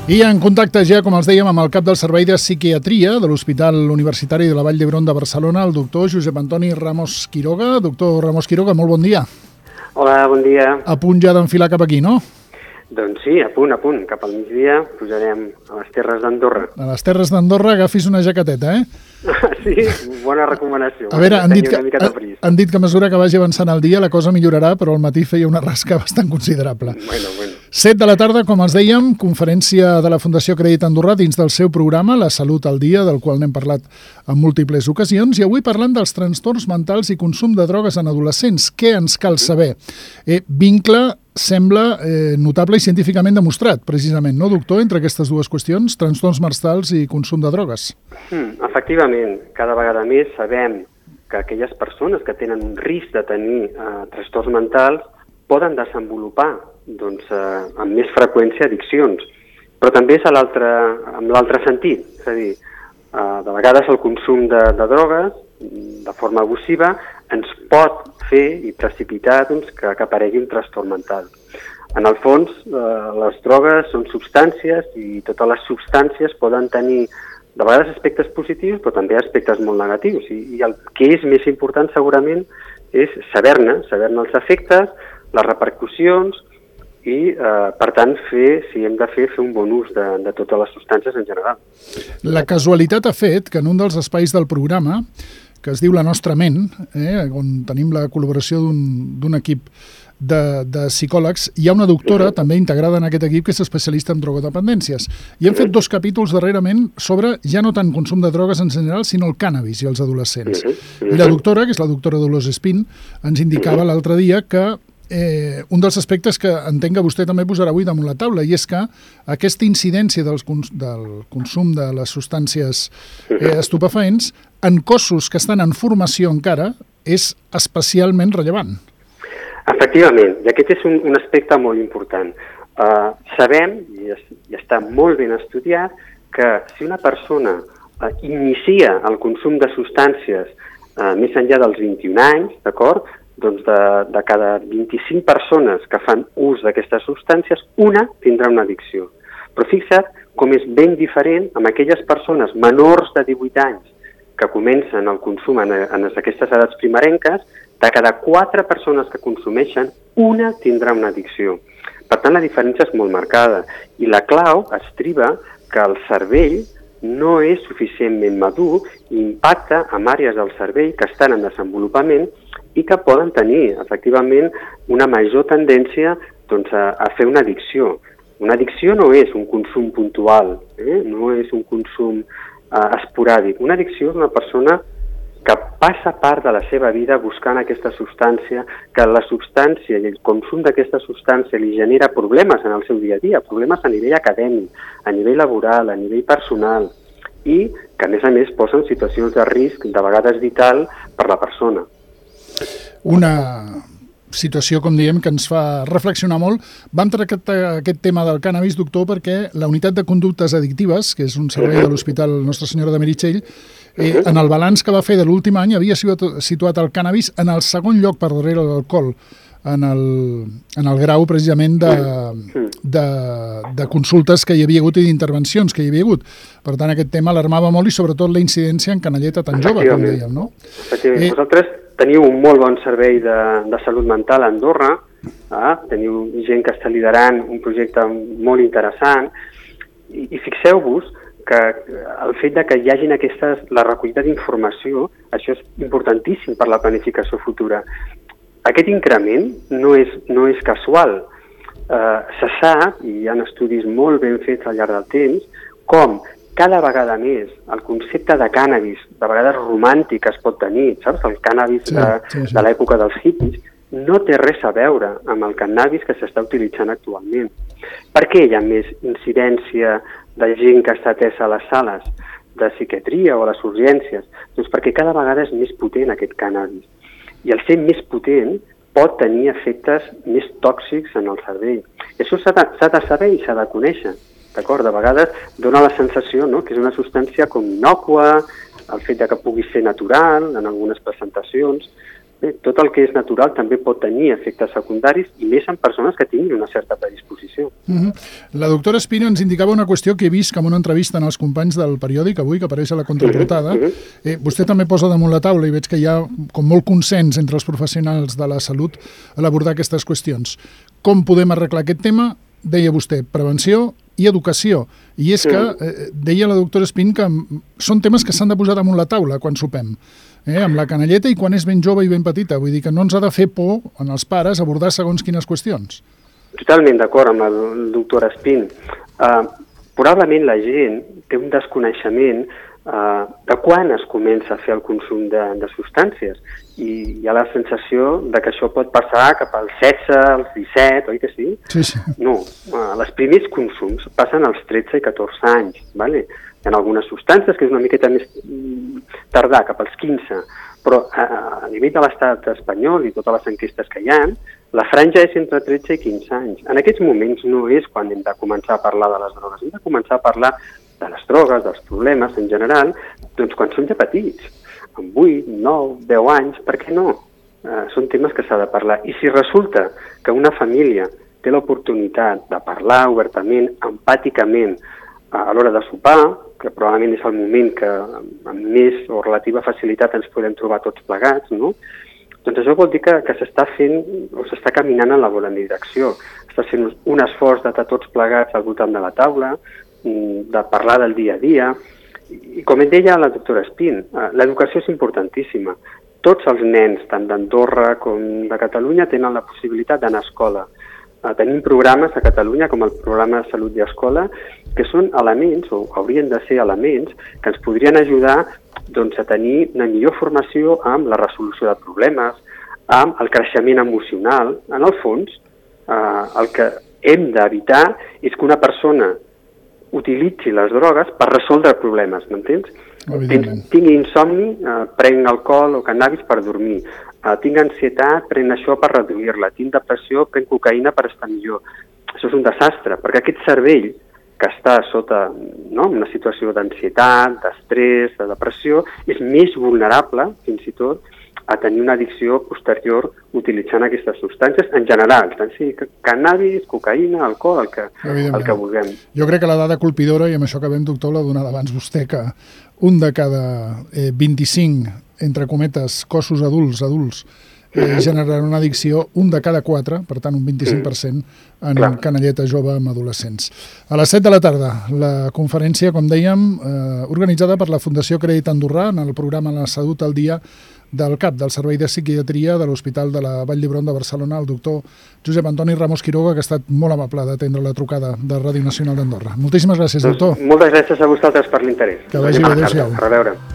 I en contacte ja, com els dèiem, amb el cap del Servei de Psiquiatria de l'Hospital Universitari de la Vall d'Hebron de Barcelona, el doctor Josep Antoni Ramos Quiroga. Doctor Ramos Quiroga, molt bon dia. Hola, bon dia. A punt ja d'enfilar cap aquí, no? Doncs sí, a punt. Cap al migdia pujarem a les Terres d'Andorra. A les Terres d'Andorra agafis una jaqueteta, eh? Sí, bona recomanació. A veure, han dit que a mesura que vagi avançant el dia la cosa millorarà, però al matí feia una rasca bastant considerable. Bueno. 7 de la tarda, com els dèiem, conferència de la Fundació Crèdit Andorrà dins del seu programa La Salut al Dia, del qual n'hem parlat en múltiples ocasions, i avui parlant dels trastorns mentals i consum de drogues en adolescents. Què ens cal saber? Vincle sembla notable i científicament demostrat, precisament, no, doctor, entre aquestes dues qüestions, trastorns mentals i consum de drogues? Efectivament, cada vegada més sabem que aquelles persones que tenen un risc de tenir trastorns mentals poden desenvolupar amb més freqüència addiccions, però també és amb l'altre sentit, és a dir, de vegades el consum de drogues de forma abusiva ens pot fer i precipitar que aparegui un trastorn mental. En el fons, les drogues són substàncies i totes les substàncies poden tenir de vegades aspectes positius però també aspectes molt negatius i el que és més important segurament és saber-ne els efectes, les repercussions i, per tant, si hem de fer un bon ús de totes les substàncies en general. La casualitat ha fet que en un dels espais del programa, que es diu La Nostra Ment, on tenim la col·laboració d'un equip de psicòlegs, hi ha una doctora també integrada en aquest equip que és especialista en drogodependències. I hem fet 2 capítols darrerament sobre ja no tant consum de drogues en general, sinó el cànnabis i els adolescents. I la doctora, que és la doctora Dolors Espín, ens indicava l'altre dia que un dels aspectes que entenc que vostè també posarà avui damunt la taula, i és que aquesta incidència del consum de les substàncies estupefaents en cossos que estan en formació encara és especialment rellevant. Efectivament, i aquest és un aspecte molt important. Sabem, i està molt ben estudiat, que si una persona inicia el consum de substàncies més enllà dels 21 anys, d'acord? Doncs de cada 25 persones que fan ús d'aquestes substàncies, una tindrà una addicció. Però fixa't com és ben diferent amb aquelles persones menors de 18 anys que comencen el consum en aquestes edats primerenques, de cada 4 persones que consumeixen, una tindrà una addicció. Per tant, la diferència és molt marcada i la clau estriba que el cervell no és suficientment madur i impacta en àrees del cervell que estan en desenvolupament i que poden tenir, efectivament, una major tendència a fer una addicció. Una addicció no és un consum puntual, no és un consum esporàdic. Una addicció és una persona que passa part de la seva vida buscant aquesta substància, que la substància i el consum d'aquesta substància li genera problemes en el seu dia a dia, problemes a nivell acadèmic, a nivell laboral, a nivell personal, i que, a més, posen situacions de risc, de vegades vital, per la persona. Una situació, com diem, que ens fa reflexionar molt. Vam tractar aquest tema del cànnabis, doctor, perquè la unitat de conductes addictives, que és un servei de l'Hospital Nostra Senyora de Meritxell, en el balanç que va fer de l'últim any havia situat el cànnabis en el segon lloc per darrere l'alcohol, en el grau precisament de consultes que hi havia hagut i d'intervencions que hi havia hagut. Per tant, aquest tema alarmava molt i sobretot la incidència en canalleta tan jove, com dèiem, no? Efectivament. Vosaltres teniu un molt bon servei de salut mental a Andorra, teniu gent que està liderant un projecte molt interessant i fixeu-vos que el fet que hi hagin la recollida d'informació, això és importantíssim per la planificació futura. Aquest increment no és casual. Se sap, i hi ha estudis molt ben fets al llarg del temps, com cada vegada més el concepte de cànnabis, de vegades romàntic es pot tenir, saps? El cànnabis de l'època dels hippies, no té res a veure amb el cànnabis que s'està utilitzant actualment. Per què hi ha més incidència de gent que està atesa a les sales de psiquiatria o a les urgències? Doncs perquè cada vegada és més potent aquest cànnabis. I el ser més potent pot tenir efectes més tòxics en el cervell. Això s'ha de saber i s'ha de conèixer. D'acord? De vegades dona la sensació que és una substància com innòcua, el fet que pugui ser natural en algunes presentacions, Bé, tot el que és natural també pot tenir efectes secundaris i més en persones que tinguin una certa predisposició. La doctora Espina ens indicava una qüestió que he vist en una entrevista en els companys del periòdic avui, que apareix a la contraportada. Vostè també posa damunt la taula i veig que hi ha com molt consens entre els professionals de la salut a l'abordar aquestes qüestions. Com podem arreglar aquest tema? Deia vostè, prevenció i educació. I és que, deia la doctora Espín, que són temes que s'han de posar damunt la taula quan sopem. Amb la canalleta i quan és ben jove i ben petita. Vull dir que no ens ha de fer por en els pares abordar segons quines qüestions. Totalment d'acord amb el doctor Espín. Probablement la gent té un desconeixement de quan es comença a fer el consum de substàncies i hi ha la sensació de que això pot passar cap als 16, als 17, oi que sí? Sí. No, els primers consums passen als 13 i 14 anys, ¿vale? Hi ha algunes substàncies que és una miqueta més tardà, cap als 15, però a nivell de l'estat espanyol i totes les enquestes que hi ha, la franja és entre 13 i 15 anys. En aquests moments no és quan hem de començar a parlar de les drogues, hem de començar a parlar de les drogues, dels problemes en general, doncs quan som ja petits, amb 8, 9, 10 anys, per què no? Són temes que s'ha de parlar. I si resulta que una família té l'oportunitat de parlar obertament, empàticament, a l'hora de sopar, que probablement és el moment que amb més o relativa facilitat ens podem trobar tots plegats, no? Doncs això vol dir que s'està fent o s'està caminant en la bona direcció. Està fent un esforç de tots plegats al voltant de la taula, de parlar del dia a dia. I com et deia la doctora Espín, l'educació és importantíssima. Tots els nens, tant d'Andorra com de Catalunya, tenen la possibilitat d'anar a escola. Tenim programes a Catalunya, com el programa de Salut i Escola, que són elements, o haurien de ser elements, que ens podrien ajudar a tenir una millor formació amb la resolució de problemes, amb el creixement emocional. En el fons, el que hem d'evitar és que una persona utilitzi les drogues per resoldre problemes, m'entens? Tinc insomni, prenc alcohol o cannabis per dormir. Tinc ansietat, prenc això per reduir-la. Tinc depressió, prenc cocaïna per estar millor. Això és un desastre, perquè aquest cervell que està sota una situació d'ansietat, d'estrès, de depressió, és més vulnerable, fins i tot, a tenir una addicció posterior utilitzant aquestes substàncies en general, tant sigui cannabis, cocaïna, alcohol, el que vulguem. Jo crec que la dada colpidora, i amb això acabem, doctor, l'ha donat abans vostè, que un de cada 25, entre cometes, cossos adults, generaran una addicció, un de cada 4, per tant un 25%, en canalleta jove amb adolescents. A les 7 de la tarda, la conferència, com dèiem, organitzada per la Fundació Crèdit Andorrà en el programa La Salut al Dia del CAP, del Servei de Psiquiatria de l'Hospital de la Vall d'Hebron de Barcelona, el doctor Josep Antoni Ramos Quiroga, que ha estat molt amable d'atendre la trucada de Ràdio Nacional d'Andorra. Moltíssimes gràcies, doctor. Moltes gràcies a vosaltres per l'interès. Que vagi bé, adéu-siau. A reveure.